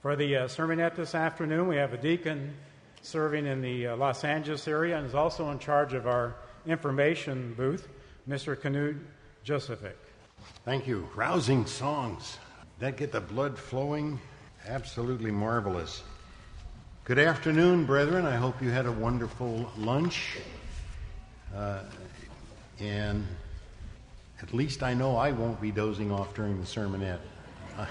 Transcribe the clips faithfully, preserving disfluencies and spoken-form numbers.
For the uh, sermonette this afternoon, we have a deacon serving in the uh, Los Angeles area and is also in charge of our information booth, Mister Knut Josephik. Thank you. Rousing songs that get the blood flowing. Absolutely marvelous. Good afternoon, brethren. I hope you had a wonderful lunch. Uh, and at least I know I won't be dozing off during the sermonette. Uh,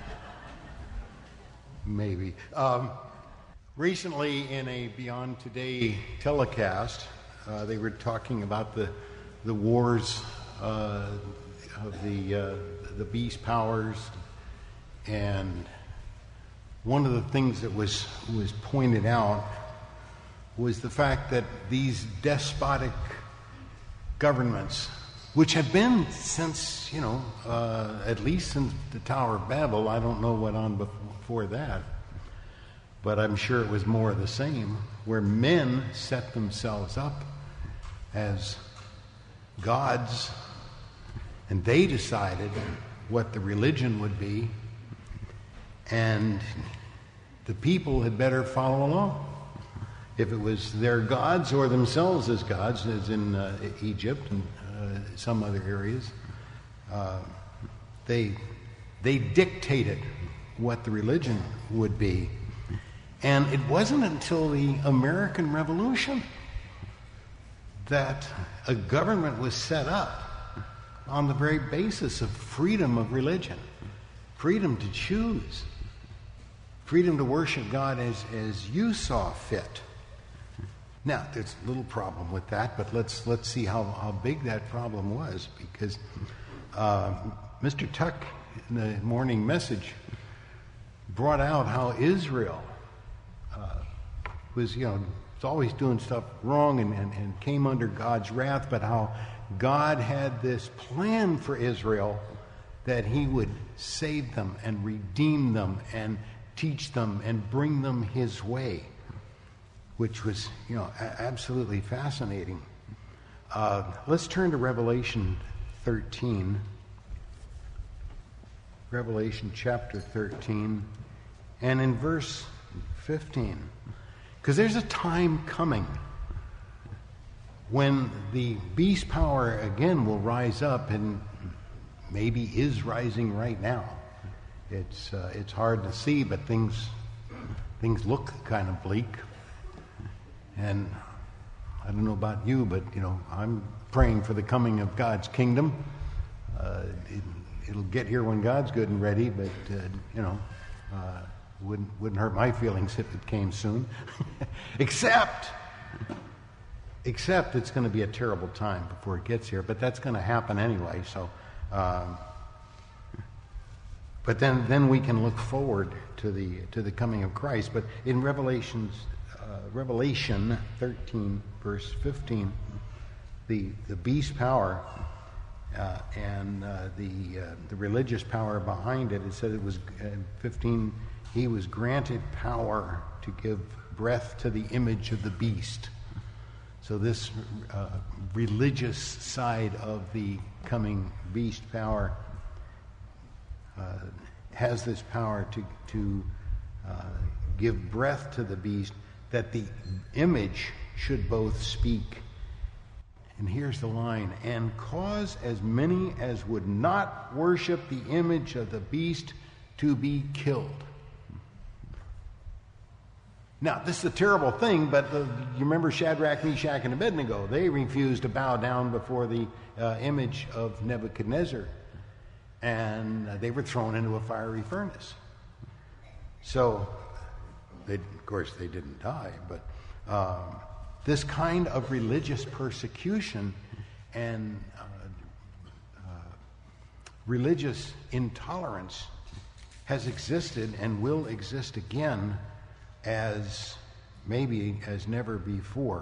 maybe. Um, recently, in a Beyond Today telecast, uh, they were talking about the the wars uh, of the uh, the beast powers, and one of the things that was was pointed out was the fact that these despotic governments, which have been since, you know, uh, at least since the Tower of Babel, I don't know what on before that, but I'm sure it was more of the same, where men set themselves up as gods, and they decided what the religion would be, and the people had better follow along. If it was their gods or themselves as gods, as in uh, Egypt and uh, some other areas, uh, they they dictated what the religion would be. And it wasn't until the American Revolution that a government was set up on the very basis of freedom of religion, freedom to choose, freedom to worship God as, as you saw fit. Now, there's a little problem with that, but let's let's see how, how big that problem was, because uh, Mister Tuck, in the morning message, brought out how Israel uh, was, you know, was always doing stuff wrong and, and, and came under God's wrath, but how God had this plan for Israel that he would save them and redeem them and teach them and bring them his way, which was, you know, a- absolutely fascinating. Uh, let's turn to Revelation thirteen. Revelation chapter thirteen, and in verse fifteen. Because there's a time coming when the beast power again will rise up, and maybe is rising right now. It's uh, it's hard to see, but things things look kind of bleak. And I don't know about you, but, you know, I'm praying for the coming of God's kingdom. Uh, it, it'll get here when God's good and ready, but, uh, you know, uh, wouldn't wouldn't hurt my feelings if it came soon. except, except it's going to be a terrible time before it gets here, but that's going to happen anyway, so... Um, but then, then we can look forward to the to the coming of Christ. But in Revelations, uh, Revelation thirteen, verse fifteen, the the beast power uh, and uh, the uh, the religious power behind it, it said it was uh, fifteen. He was granted power to give breath to the image of the beast. So this uh, religious side of the coming beast power uh, has this power to to uh, give breath to the beast, that the image should both speak. And here's the line: and cause as many as would not worship the image of the beast to be killed. Now, this is a terrible thing, but the, you remember Shadrach, Meshach, and Abednego. They refused to bow down before the uh, image of Nebuchadnezzar, and uh, they were thrown into a fiery furnace. So, they, of course, they didn't die, but um, this kind of religious persecution and uh, uh, religious intolerance has existed and will exist again as maybe as never before.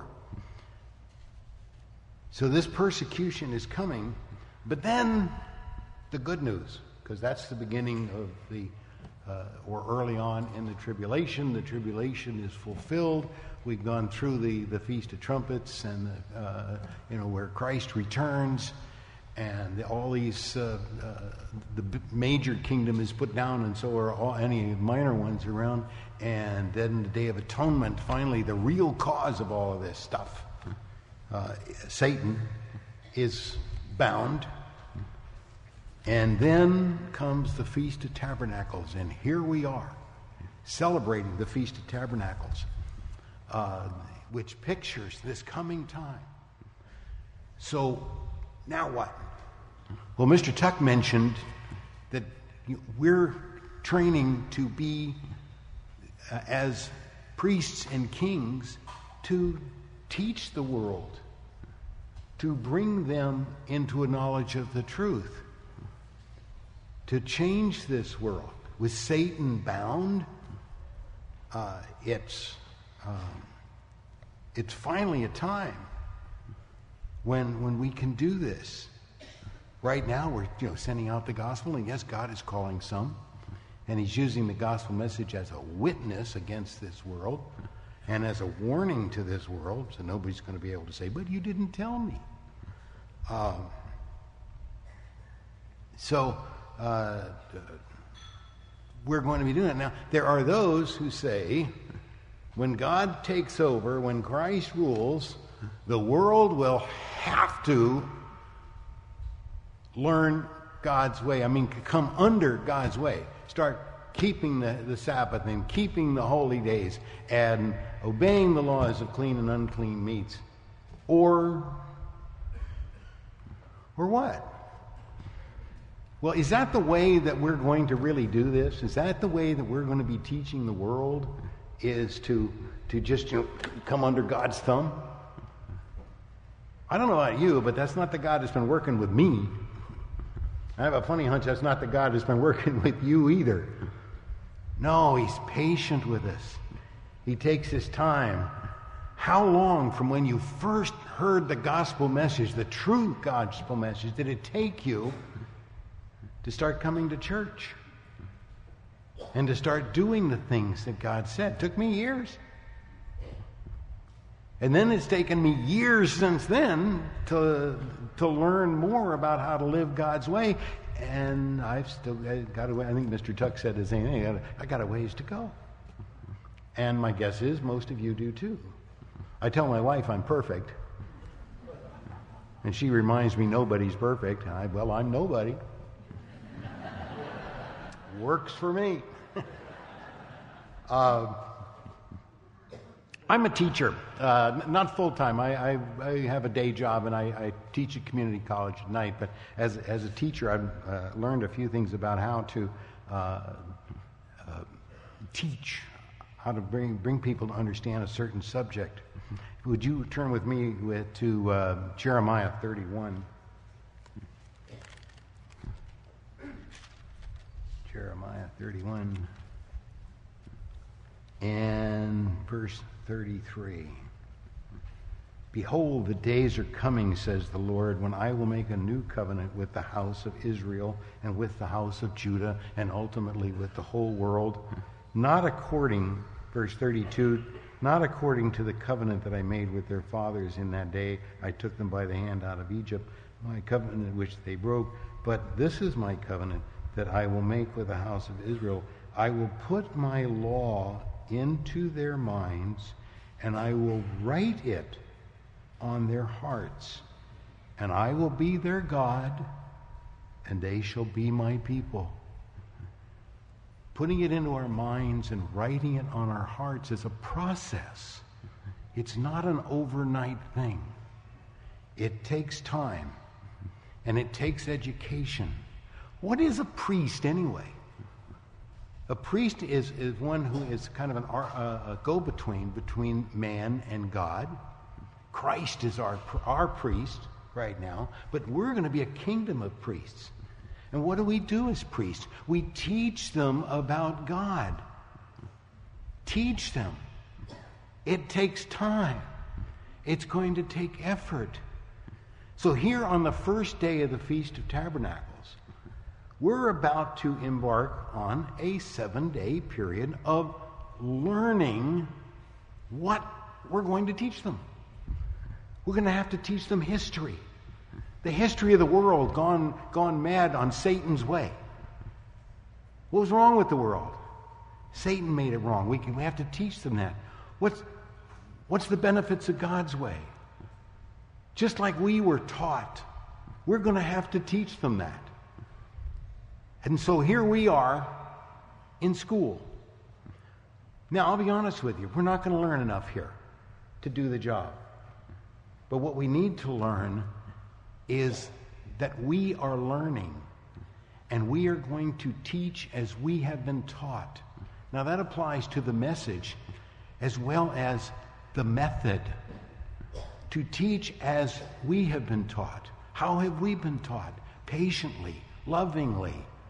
So this persecution is coming, but then the good news, because that's the beginning of the, uh, or early on in the tribulation. The tribulation is fulfilled. We've gone through the, the Feast of Trumpets and, the, uh, you know, where Christ returns, and all these, uh, uh, the b- major kingdom is put down, and so are all, any minor ones around. And then the Day of Atonement, finally, the real cause of all of this stuff, uh, Satan is bound. And then comes the Feast of Tabernacles, and here we are, celebrating the Feast of Tabernacles, uh, which pictures this coming time. So, now what? Well, Mister Tuck mentioned that we're training to be, uh, as priests and kings, to teach the world, to bring them into a knowledge of the truth, to change this world. With Satan bound, uh, it's um, it's finally a time when when we can do this. Right now, we're you know sending out the gospel, and yes, God is calling some, and He's using the gospel message as a witness against this world, and as a warning to this world, so nobody's going to be able to say, "But you didn't tell me." Um, so. Uh, we're going to be doing it. Now, there are those who say, when God takes over, when Christ rules, the world will have to learn God's way. I mean, come under God's way. Start keeping the, the Sabbath and keeping the holy days and obeying the laws of clean and unclean meats. Or, or what? Well, is that the way that we're going to really do this? Is that the way that we're going to be teaching the world? Is to to just you know, come under God's thumb? I don't know about you, but that's not the God that's been working with me. I have a funny hunch that's not the God that's been working with you either. No, He's patient with us. He takes His time. How long from when you first heard the gospel message, the true gospel message, did it take you to start coming to church and to start doing the things that God said? It took me years. And then it's taken me years since then to to learn more about how to live God's way. And I've still got a way. I think Mister Tuck said the same thing. I got, I got a ways to go. And my guess is most of you do too. I tell my wife I'm perfect. And she reminds me nobody's perfect. And I, well, I'm nobody. Works for me. uh, I'm a teacher, uh, not full-time. I, I, I have a day job, and I, I teach at community college at night. But as, as a teacher, I've uh, learned a few things about how to uh, uh, teach, how to bring, bring people to understand a certain subject. Would you turn with me with, to uh, Jeremiah thirty-one? Jeremiah thirty-one and verse thirty-three. Behold, the days are coming, says the Lord, when I will make a new covenant with the house of Israel and with the house of Judah and ultimately with the whole world, not according, verse thirty-two, not according to the covenant that I made with their fathers in that day. I took them by the hand out of Egypt, my covenant which they broke. But this is my covenant that I will make with the house of Israel. I will put my law into their minds, and I will write it on their hearts. And I will be their God, and they shall be my people. Putting it into our minds and writing it on our hearts is a process. It's not an overnight thing. It takes time, and it takes education. What is a priest anyway? A priest is, is one who is kind of an, uh, a go-between between man and God. Christ is our, our priest right now, but we're going to be a kingdom of priests. And what do we do as priests? We teach them about God. Teach them. It takes time. It's going to take effort. So here on the first day of the Feast of Tabernacles, we're about to embark on a seven-day period of learning what we're going to teach them. We're going to have to teach them history. the history of the world gone, gone mad on Satan's way. What was wrong with the world? Satan made it wrong. We, can, we have to teach them that. What's, what's the benefits of God's way? Just like we were taught, we're going to have to teach them that. And so here we are in school. Now, I'll be honest with you, we're not going to learn enough here to do the job. But what we need to learn is that we are learning, and we are going to teach as we have been taught. Now, that applies to the message as well as the method. To teach as we have been taught. How have we been taught? Patiently, lovingly.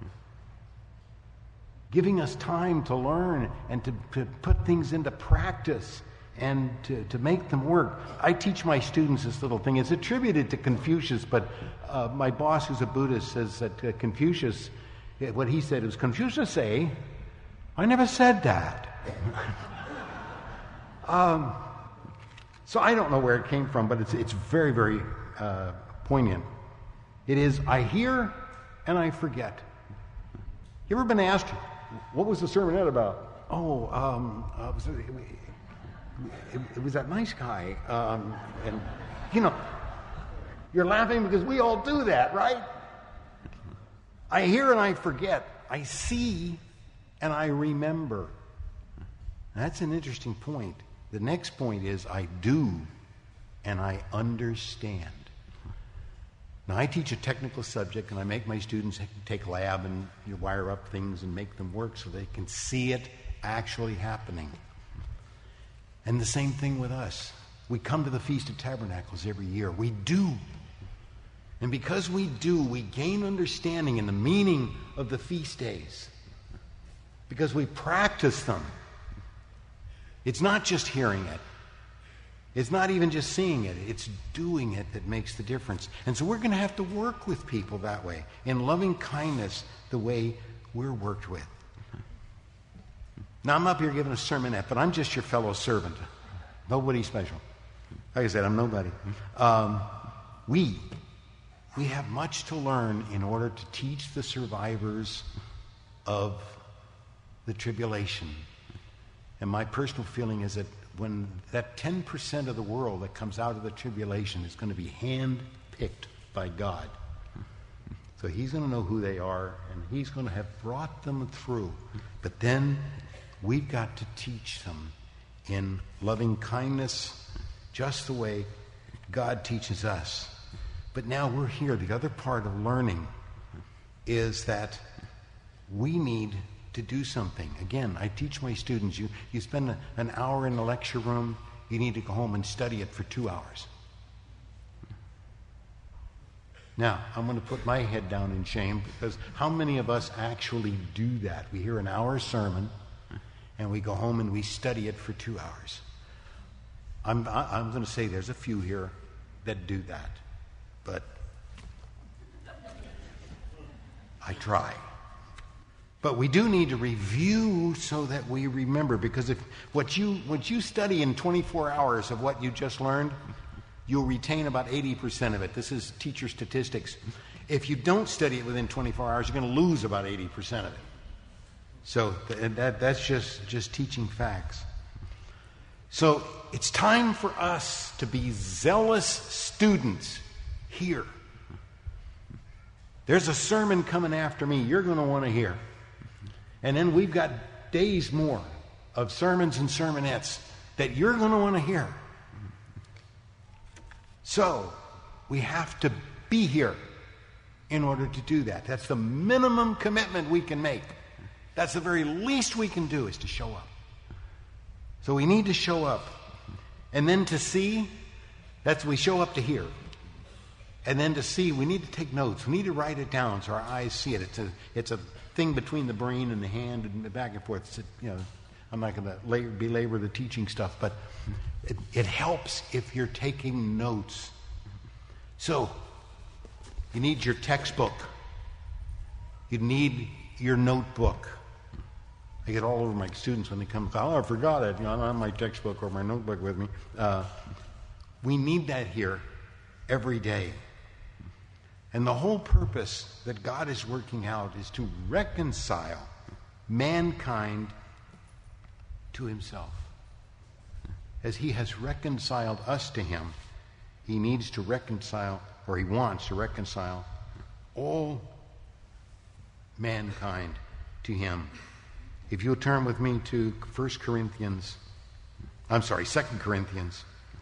Giving us time to learn and to, to put things into practice and to, to make them work. I teach my students this little thing. It's attributed to Confucius, but uh, my boss, who's a Buddhist, says that uh, Confucius, what he said was, Confucius say, I never said that. um, so I don't know where it came from, but it's, it's very, very uh, poignant. It is, I hear and I forget. You ever been asked, what was the sermonette about? Oh, um, uh, it, was, it, it, it was that nice guy. Um, and, you know, you're laughing because we all do that, right? I hear and I forget. I see and I remember. That's an interesting point. The next point is I do and I understand. Now, I teach a technical subject, and I make my students take lab and you know, wire up things and make them work so they can see it actually happening. And the same thing with us. We come to the Feast of Tabernacles every year. We do. And because we do, we gain understanding in the meaning of the feast days. Because we practice them. It's not just hearing it. It's not even just seeing it. It's doing it that makes the difference. And so we're going to have to work with people that way, in loving kindness, the way we're worked with. Now, I'm up here giving a sermonette, but I'm just your fellow servant. Nobody special. Like I said, I'm nobody. Um, we, we have much to learn in order to teach the survivors of the tribulation. And my personal feeling is that when that ten percent of the world that comes out of the tribulation is going to be hand-picked by God. So he's going to know who they are, and he's going to have brought them through. But then we've got to teach them in loving kindness, just the way God teaches us. But now we're here. The other part of learning is that we need to do something. Again, I teach my students, you, you spend a, an hour in the lecture room, you need to go home and study it for two hours. Now, I'm going to put my head down in shame, because how many of us actually do that? We hear an hour sermon, and we go home and we study it for two hours. I'm, I'm going to say there's a few here that do that, but I try. But we do need to review so that we remember, because if what you what you study in twenty-four hours of what you just learned, you'll retain about eighty percent of it. This is teacher statistics. If you don't study it within twenty-four hours, you're going to lose about eighty percent of it. So th- that that's just, just teaching facts. So it's time for us to be zealous students here. There's a sermon coming after me you're going to want to hear. And then we've got days more of sermons and sermonettes that you're going to want to hear. So we have to be here in order to do that. That's the minimum commitment we can make. That's the very least we can do, is to show up. So we need to show up. And then to see, that's we show up to hear. And then to see, we need to take notes. We need to write it down so our eyes see it. It's a, it's a thing between the brain and the hand and back and forth. It's a, you know, I'm not going to belabor the teaching stuff, but it, it helps if you're taking notes. So, you need your textbook. You need your notebook. I get all over my students when they come, oh, I forgot it. You know, I don't have my textbook or my notebook with me. Uh, we need that here every day. And the whole purpose that God is working out is to reconcile mankind to himself. As he has reconciled us to him, he needs to reconcile, or he wants to reconcile, all mankind to him. If you'll turn with me to First Corinthians, I'm sorry, Second Corinthians,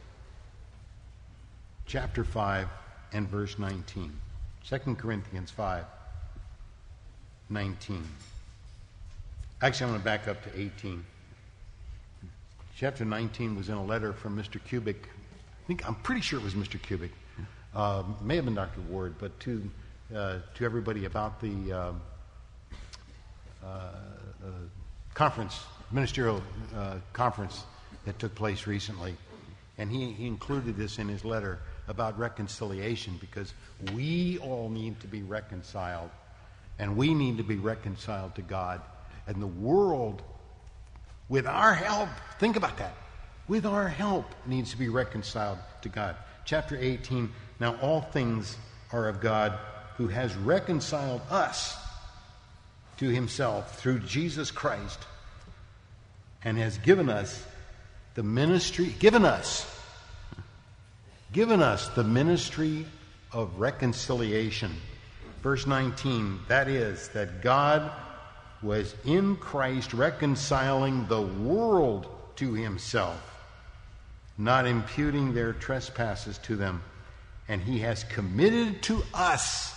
chapter five and verse nineteen. Second Corinthians five, nineteen. Actually, I'm going to back up to eighteen. Chapter nineteen was in a letter from Mister Kubik. I think, I'm pretty sure it was Mister Kubik. Uh, may have been Doctor Ward, but to uh, to everybody about the uh, uh, uh, conference, ministerial uh, conference that took place recently. And he, he included this in his letter about reconciliation, because we all need to be reconciled, and we need to be reconciled to God. And the world, with our help, think about that, with our help, needs to be reconciled to God. Chapter eighteen, now all things are of God, who has reconciled us to himself through Jesus Christ, and has given us the ministry, given us, given us the ministry of reconciliation. Verse nineteen, that is, that God was in Christ reconciling the world to himself, not imputing their trespasses to them, and he has committed to us,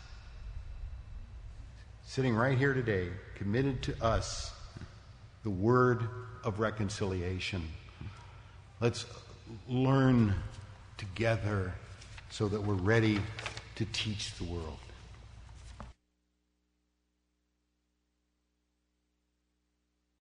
sitting right here today, committed to us the word of reconciliation. Let's learn together so that we're ready to teach the world.